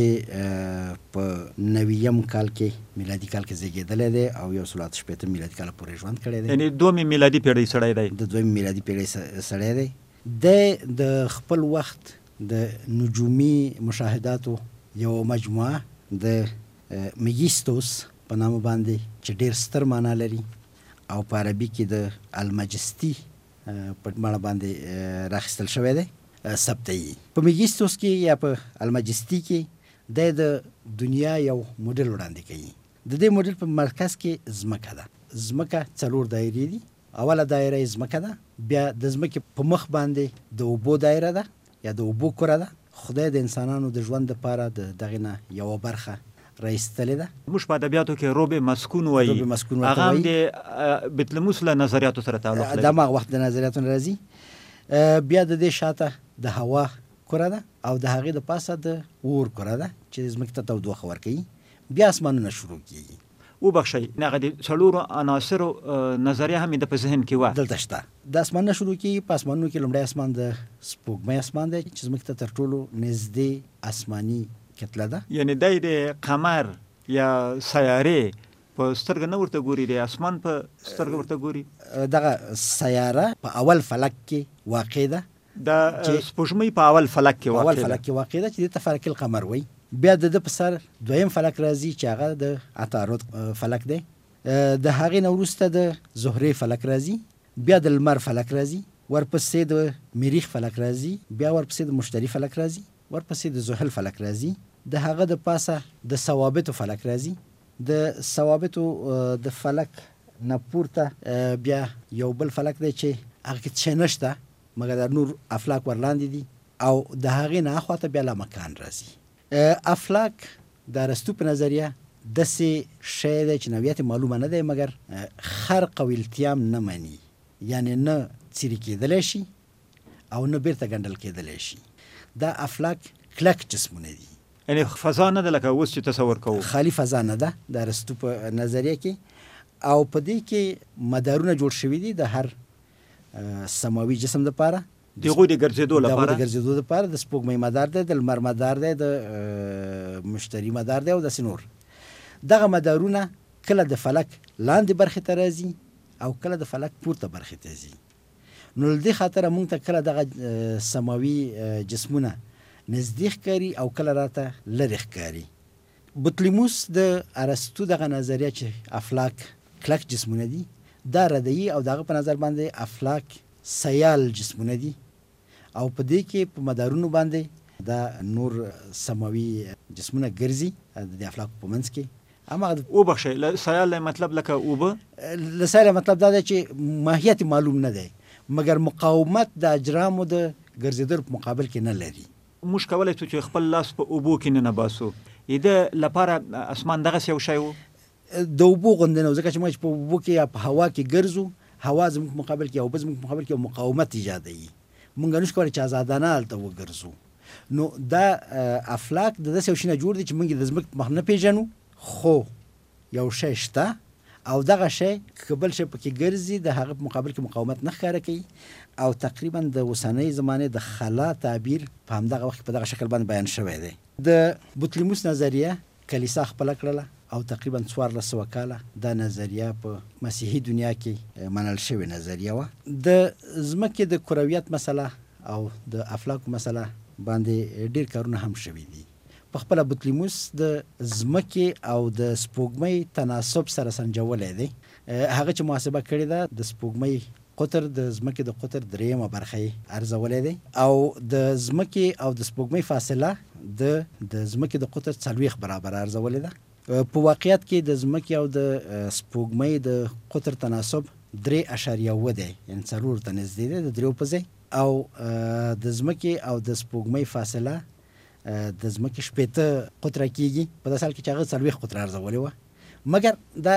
چې په نویم کال کې میلادي کال کې زیږېدلی دی او یو سل اته شپېته میلادي کال پورې ژوند کړی دی. یعنی دومې میلادي پیړۍ سړی دی. د دویم میلادي پیړۍ سړی دی. دی د خپل وخت د نجومي مشاهداتو یو مجموعه د میګیستوس په نامه باندې چې ډېر ستر معنا لري او په عربي کې د المجستی په معنی باندې راخیستل شوی دی ثبتوي. په میګیستوس کې یا په المجستی کې د د دنیا یو موډل وړاندې کوي. د دې موډل په مرکز کې ځمکه ده. ځمکه څلور دایرې دي. اوله دایره یې ځمکه ده، بیا د ځمکې په مخ باندې د اوبو دایره ده یا د اوبو کره ده. خدای د انسانانو د ژوند لپاره د دغې نه یوه برخه راایستلې ده. موږ په ادبیاتو کې روب مسکون وایي، هغه هم د بطلیموس له نظریاتو سره تعلق لري. دا هماغه وخت د نظریاتو نه راځي. بیا د دې شاته د هوا کره ده او د هغې د پاسه د اور کره ده چې ځمکې ته تودوخه ورکوي. بیا اسمانونه شروع کېږي. وبخښئ، هغه د څلورو عناصرو نظریه هم د په ذهن کې وه. دلته شته. د اسمانونه شروع کېږي. په اسمانونو کې لومړی اسمان د سپوږمۍ اسمان دی چې ځمکې ته تر ټولو نږدې اسماني کتله ده. یعنی دی د قمر یا سیارې په سترګه نه ورته ګوري، د اسمان په سترګه ورته ګوري. دغه سیاره په اول فلک کې واقع ده. د سپوږمۍ په اول فلک کې واقع ده. اول فلک کې واقع ده چې دې ته فلک القمر وایي. بیا د ده په سر دویم فلک راځي چې هغه د عطارد فلک دی. د هغې نه وروسته د زهرې فلک راځي. بیا د لمر فلک راځي. ورپسې د مریخ فلک راځي. بیا ورپسې د مشتري فلک راځي. ورپسې د زحل فلک راځي. د هغه د پاسه د ثوابتو فلک راځي. د ثوابتو د فلک نه پورته بیا یو بل فلک دی چې هغه کې څه نشته مګر د نور افلاک ورلاندې دي او د هغې نه اخواته بیا لامکان راځي. افلاک د ارسطو په نظریه داسې شی دی چې نوعیت معلومه نه دی مګر خرق او التیام نه مني، یعنی نه څیري کېدلی شي او نه بیرته ګنډل کېدلی شي. دا افلاک کلک جسمونه دي. یعنی فضا نه ده لکه اوس چې تصور کوو. خالی فضا نه ده د ارسطو په نظریه کې. او په دې کې مدارونه جوړ شوي دي د هر سماوي جسم لپاره، دغه د ګرځېدو لپاره د ګرځېدو لپاره د سپوږمۍ مدار دی، د لمر مدار دی، د مشتري مدار دی او داسې نور. دغه مدارونه کله د فلک لاندې برخې ته راځي او کله د فلک پورته برخې ته ځي. نو له دې خاطره موږ ته کله دغه سماوي جسمونه نږدې ښکاري او کله راته لرې ښکاري. بطلیموس د ارسطو دغه نظریه چې افلاک کلک جسمونه دي دا ردوي او دغه په نظر باندې افلاک سیال جسمونه دي او په دې کې په مدارونو باندې دا نور سماوي جسمونه ګرځي د دې افلاک په منځ کې. هماغه وبخښئ، سیال مطلب لکه اوبه؟ له سیال مطلب دا دی چې ماهیت معلوم نه دی مګر مقاومت د اجرامو د ګرځېدلو په مقابل کې نه لري. موږ کولی شو چې خپل لاس په اوبو کې ننباسو. د لپاره اسمان دغسې یو شی و؟ د اوبو غوندې نه و، ځکه چې موږ په اوبو کې یا په هوا کې ګرځو، هوا زموږ په مقابل کې یا اوبه زموږ په مقابل کې یو مقاومت ایجادوي. موږ نشو کولی چې ازادانه هلته وګرځو. نو دا افلاک د داسې یو شي نه جوړ دی چې موږ د ځمکې مخ نه پېژنو، خو یو شی شته او دغه شی که بل شی پکې ګرځي د هغه په مقابل کې مقاومت نه ښکاره کوي. او تقریبا د اوسنۍ زمانې د خلا تعبیر په همدغه وخت په دغه شکل باندې بیان شوی دی. د بطلیموس نظریه کلیسا خپله کړله او تقریبا څوارلس سوه کاله دا نظریه په مسیحي دنیا کې منل شوې نظریه وه. د ځمکې د کرویت مسله او د افلاکو مسله باندې ډېر کارونه هم شوي دي. په خپله بطلیموس د ځمکې او د سپوږمۍ تناسب سره سنجولی دی. هغه چې محاسبه کړې ده د سپوږمۍ قطر د ځمکې د قطر دریمه برخه یې ارزولی دی او د ځمکې او د سپوږمۍ فاصله د د ځمکې د قطر څلوېښت برابر ارزولی ده. په واقعیت کې د ځمکې او د سپوږمۍ د قطر تناسب درې اشاریه اوه دی، یعنې څلورو ته نږدې دی د دریو په ځای، او د ځمکې او د سپوږمۍ فاصله د ځمکې شپېته قطره کېږي په داسې حال کې چې هغه څلوېښت قطره ارزولې وه، مګر دا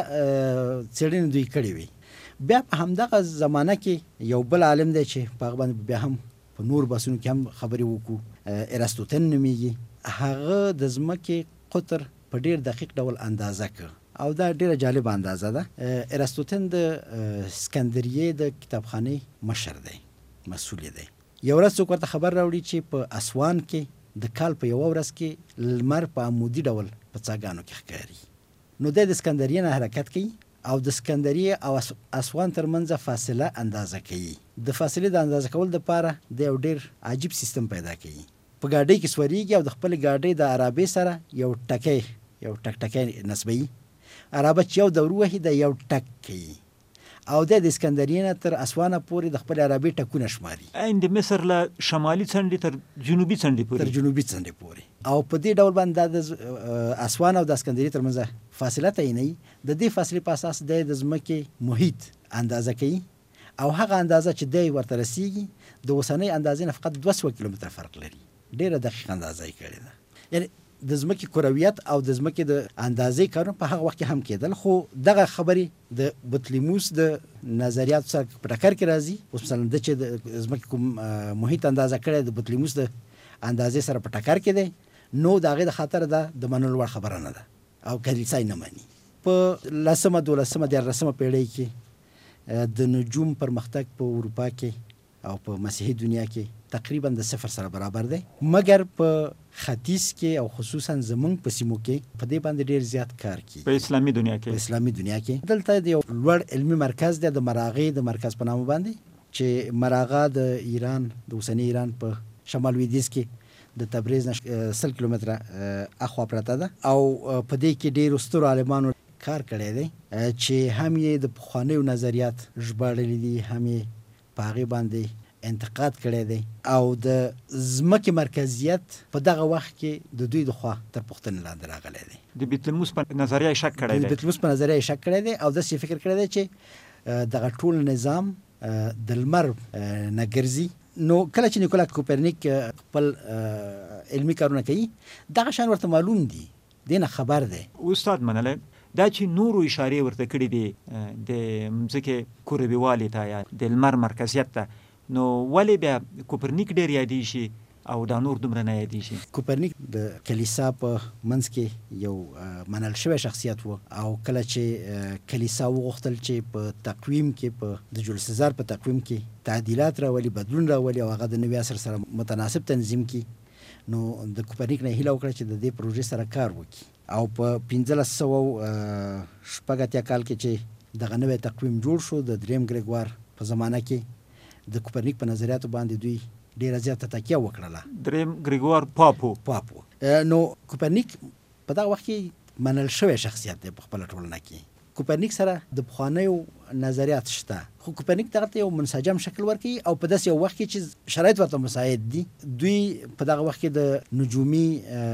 څېړنې دوی کړې وي. بیا په همدغه زمانه کې یو بل عالم دی چې په هغه باندې بیا هم په نور بحثونو کې هم خبرې وکړو، ارسطوطن نومیږي. هغه د ځمکې قطر په ډېر دقیق ډول اندازه کړ او دا ډېره جالبه اندازه ده. ارسطوطن د اسکندریې د کتابخانې مشر دی، مسؤل دی. یو ورځ څوک ورته خبر راوړي چې په اسوان کې د کال په یوه ورځ کې لمر په عمودي ډول په څاګانو کې ښکاري. نو دی د اسکندریې نه حرکت کوي او د اسکندریې او اسوان ترمنځ فاصله اندازه کوي. د فاصلې د اندازه کولو دپاره د یو ډېر عجیب سیستم پیدا کوي. په ګاډۍ کې سورېږي او د خپلې ګاډۍ د عرابې سره یو ټکی یو ټک ټکی نصبوي. عرابه چې یو دور وهي د یو ټک کوي او د اسکندریې نه تر اسوانه پورې د خپل عربي ټکونه شماري، د مصر له شمالي څنډې تر جنوبي څنډې پورې تر جنوبي څنډې پورې. او په دې ډول باندې د اسوان او د اسکندریې ترمنځ فاصله تعینوي. د دې فاصلې په اساس د ځمکې محیط اندازه کوي او هغه اندازه چې دی ورته رسیږي د اوسنۍ اندازې نه فقط دوه سوه کیلومتره فرق لري. ډېره دقیق اندازه یې کړې ده. یعنې د ځمکې کرویت او د ځمکې د اندازې کارونه په هغه وخت کې هم کېدل، خو دغه خبرې د بطلیموس د نظریاتو سره په ټکر کې راځي. اوس مثلا د چې د ځمکې کوم محیط اندازه کړی د بطلیموس د اندازې سره په ټکر کې دی، نو د هغې د خاطر ده د منلو وړ خبره نه ده او کلیسا یې نه مني. په لسمه دولسمه دیارلسمه پیړۍ کې د نجوم پرمختګ په اروپا کې او په مسیحي دنیا کې تقریبا د صفر سره برابر دی، مګر په ختیځ کې او خصوصا زمونږ په سیمو کې په دې باندې ډېر زیات کار کوي. په اسلامي دنیا کې په اسلامي دنیا کې دلته د یو لوړ علمي مرکز دی د مراغې د مرکز په نامه باندې، چې مراغه د ایران د اوسني ایران په شمال لویدیځ کې د تبریز نه سل کیلومتره اخوا پرته ده او په دې کې ډېرو سترو عالمانو کار کړی دی چې هم یې د پخوانیو نظریات ژباړلي دي، هم یې په هغې باندې انتقاد کړی دی او د ځمکې مرکزیت په دغه وخت کې د دوی د خوا تر پوښتنې لاندې راغلی دی. د بطلیموس په نظریه یې شک کړی دی د بطلیموس په نظریه یې شک کړی دی او داسې فکر کړی دی چې دغه ټول نظام د لمر نه ګرځي. نو کله چې نیکولا کوپرنیک خپل علمي کارونه کوي دغه شان ورته معلوم دي، دې نه خبر دی. استاد منلی دا چې نورو اشارې ورته کړي دي د مځکې کروي ته یا د لمر مرکزیت ته، نو ولې بیا کوپرنیک ډېر یادېږي او دا نور دومره نه یادېږي؟ کوپرنیک د کلیسا په منځ کې یو منل شوی شخصیت و او کله چې کلیسا وغوښتل چې په تقویم کې په د جولیس سزار په تقویم کې تعدیلات راولي، بدلون راولي او هغه د نوي عصر سره متناسب تنظیم کړي، نو د کوپرنیک نه هیله وکړه چې د دې پروژې سره کار وکړي او په پنځلس سوه شپږ اتیا کال کې چې دغه نوی تقویم جوړ شو د دریم ګریګوار په زمانه کې د کوپرنیک په نظریاتو باندې دوی ډېره زیاته تکیه وکړله. دریم ګریګوار پاپو پاپو نو کوپرنیک په دغه وخت کې منل شوی شخصیت دی په خپله ټولنه کې. کوپرنیک سره د پخوانیو نظریات شته، خو کوپرنیک دغه ته یو منسجم شکل ورکوي او په داسې یو وخت کې چې شرایط ورته مساعد دي. دوی په دغه وخت کې د نجومي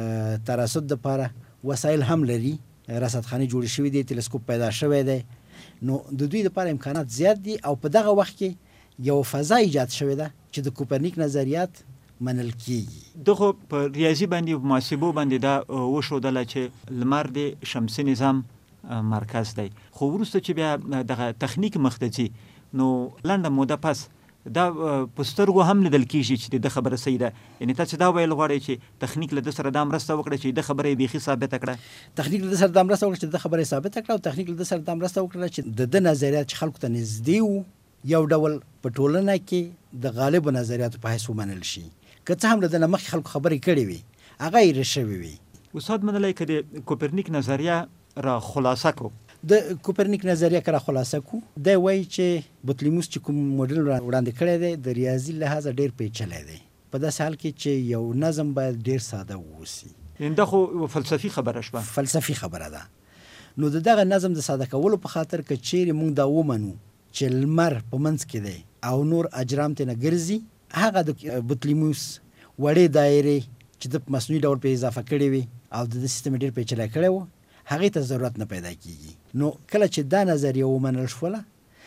تراصد دپاره وسایل هم لري، رصدخانې جوړې شوي دي، تلسکوپ پیدا شوی دی، نو د دوی دپاره امکانات زیات دي او په دغه وخت کې یو فضا ایجاد شوې ده چې د کوپرنیک نظریات منل کیږي. دغه په ریاضي باندې په محاسبو باندې دا وښودله چې لمر د شمسي نظام مرکز دی، خو وروسته چې بیا دغه تخنیک مخ ته ځي نو لنډه موده پس دا په سترګو هم لیدل کیږي چې د خبره صحیح ده. یعنې تاسو دا ویل غواړئ چې تخنیک له ده سره دا مرسته وکړه چې د خبره یې بیخي ثابته کړه؟ تخنیک له ده سره دا مرسته وکړه چې د خبره یې ثابته کړه او تخنیک له ده سره دا مرسته وکړه چې د ده نظریات چې خلکو ته نږدې وو یو ډول په ټولنه کې د غالبو نظریاتو په حیث ومنل شي. که څه هم له ده نه مخکې خلکو خبرې کړې وي هغه یې رد شوې وي. استاد منلی که د کوپرنیک نظریه را خلاصه کو د کوپرنیک نظریه کرا خلاصه کو دا وایي چې بطلیموس چې کوم موډل وړاندې کړی دی د ریاضي لحاظه ډیر پیچلی دی په داسې حال کې چې یو نظم باید ډیر ساده واوسي. دا خو فلسفي خبره شوه. فلسفي خبره ده. نو د دغه نظم د ساده کولو په خاطر که چیرې موږ دا ومنو چې لمر په منځ کې دی او نور اجرام ترې نه ګرځي، هغه د بطلیموس وړې دایرې چې د مصنوعي ډول په اضافه کړې وي او د سیستم ډیر پیچلی کړی و، هغې ته ضرورت نه پیدا کیږي. نو کله چې دا نظریه ومنل شوله،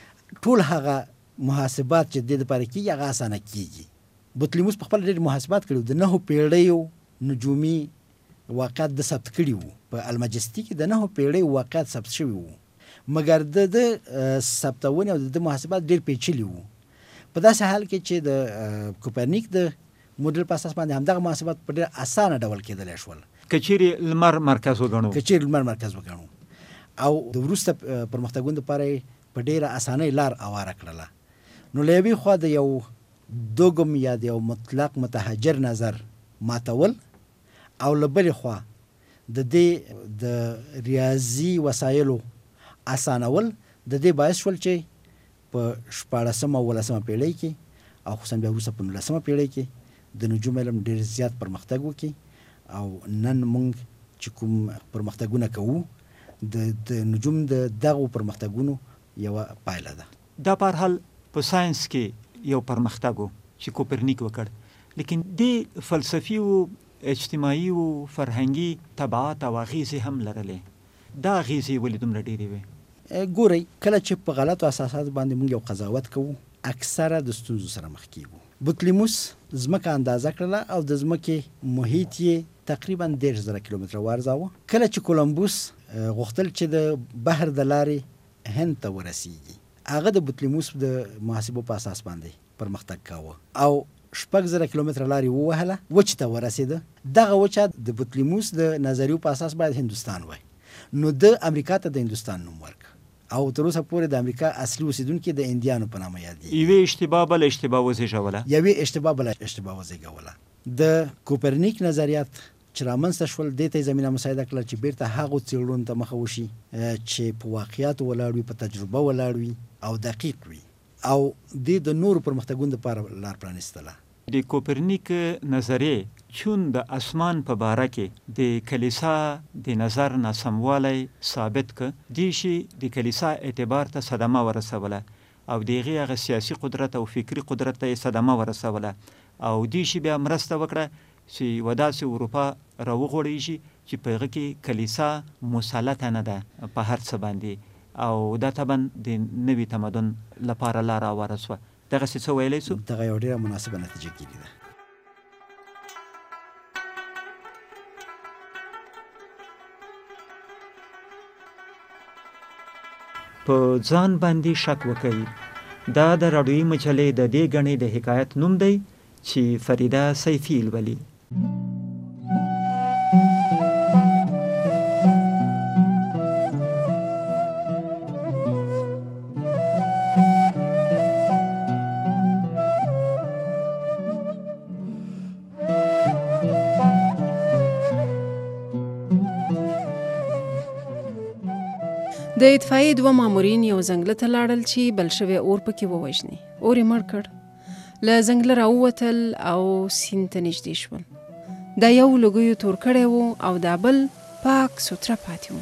ټول هغه محاسبات چې د دې دپاره کیږي هغه اسانه کیږي. بطلیموس په خپل ډېر محاسبات کړي، د نهو پیړیو نجومي واقعات د ثبت کړي وو. په المجستی کې د نهو پیړیو واقعات ثبت شوي وو، مګر د د ثبتونې او د محاسبات ډېر پیچلي وو. په داسې حال کې چې د کوپرنیک د موډل په اساس باندې همدغه محاسبات په ډېر اسانه ډول کېدلی شول. که چیرې لمر مرکز وګڼو که چیرې لمر مرکز وګڼو او د وروسته پرمختګونو دپاره یې په ډېره اسانۍ لار اواره کړله. نو له یوې خوا د یو دوګم یا د یو مطلق متحجر نظر ماتول او له بلې خوا د دې د ریاضي وسایلو اسانول د دې باعث شول چې په شپاړسمه او اوولسمه پیړۍ کې او خصوصا بیا وروسته په نولسمه پیړۍ کې د نجوم علم ډېر زیات پرمختګ وکړي او نن موږ چې کوم پرمختګونه کوو د د نجوم د دغو پرمختګونو یوه پایله ده. دا په هر حال په ساینس کې یو پرمختګ و چې کوپرنیک وکړ، لیکن دې فلسفي و اجتماعي و فرهنګي تبعات او اغیزې هم لرلې. دا اغیزې ولې دومره ډېرې وې؟ ګورئ، کله چې په غلطو اساساتو باندې موږ یو قضاوت کوو، اکثره د ستونزو سره مخ کیږو. بطلیموس ځمکه اندازه کړله او د ځمکې محیط یې تقریبا دېرش زره کیلومتره وارزاوه. کله چې کولمبوس غوښتل چې د بحر د لارې هند ته ورسیږي، هغه د بطلیموس د محاسبو په اساس باندې پرمختګ کاوه او شپږ زره کیلومتره لارې ووهله، وچې ته ورسېده. دغه وچه د بطلیموس د نظریو په اساس باید هندوستان وای. نو د امریکا ته د هندوستان نوم ورک او تر اوسه پورې د امریکا اصلي اوسیدونکي د اندیانو په نامه یادېږي. یوې اشتباه بله اشتباه وزېږوله. یوې اشتباه بله اشتباه وزېږوله. د کوپرنیک نظریات چې رامنځته شول، دې ته یې زمینه مساعده کړله چې بیرته هغو څېړنو ته مخه وشي چې په واقعیاتو ولاړ وي، په تجربه ولاړ وي او دقیق وي، او دې د نورو پرمختګونو دپاره لار پرانیستله. د کوپرنیک نظریې چون د اسمان په باره کې د کلیسا د نظر ناسموالی ثابت که، دې شي د کلیسا اعتبار ته صدمه ورسوله او د هغې هغه سیاسي قدرت او فکري قدرت ته یې صدمه ورسوله او دې شي بیا مرسته وکړه چې یوه داسې اروپا راوغوړېږي چې په هغه کې کلیسا مسلطه نه ده په هر څه باندې، او دا طبعا د نوي تمدن لپاره لاره هواره شوه. دغسې څه ویلی سو؟ دغه یو ډېره مناسبه نتیجه کېدې ده. په ځان باندې شک وکړي. دا د راډیویي مجلې د دې ګڼې د حکایت نوم دی چې فریده سیفي لولي. د اطفائیې دوه مامورین یو ځنګله ته لاړل چې بل شوی اور پکې ووژني. اور یې مړ کړ. له ځنګله راووتل او سیند ته نږدې شول. دا یو لوګیو تور کړی و او دا بل پاک سوتره پاتې و.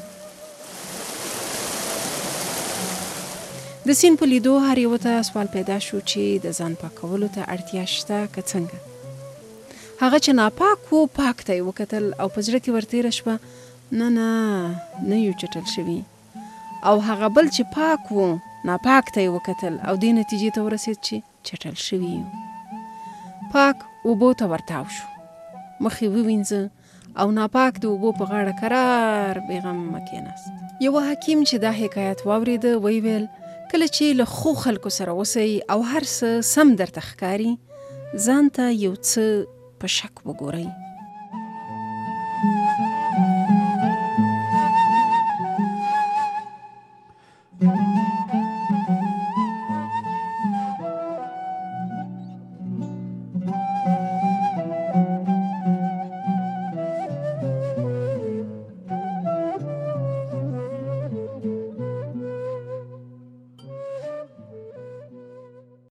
د سیند په لیدو هر یو ته سوال پیدا شو چې د ځان پاکولو ته اړتیا شته که څنګه. هغه چې ناپاک و پاک ته یې وکتل او په زړه کې ورتېره شوه، نه نه نه یو چټل شوي. او هغه بل چې پاک و ناپاک ته یې وکتل او دې نتیجې ته ورسېد چې چټل شوي یو. پاک اوبو ته ورتاو شو، مخ یې ووینځه او ناپاک د اوبو په غاړه کرار بېغمه کېناست. یوه حکیم چې دا حکایت واورېده ویې ویل، کله چې له ښو خلکو سره اوسئ او هر څه سم درته ښکاري، ځان ته یو څه په شک وګورئ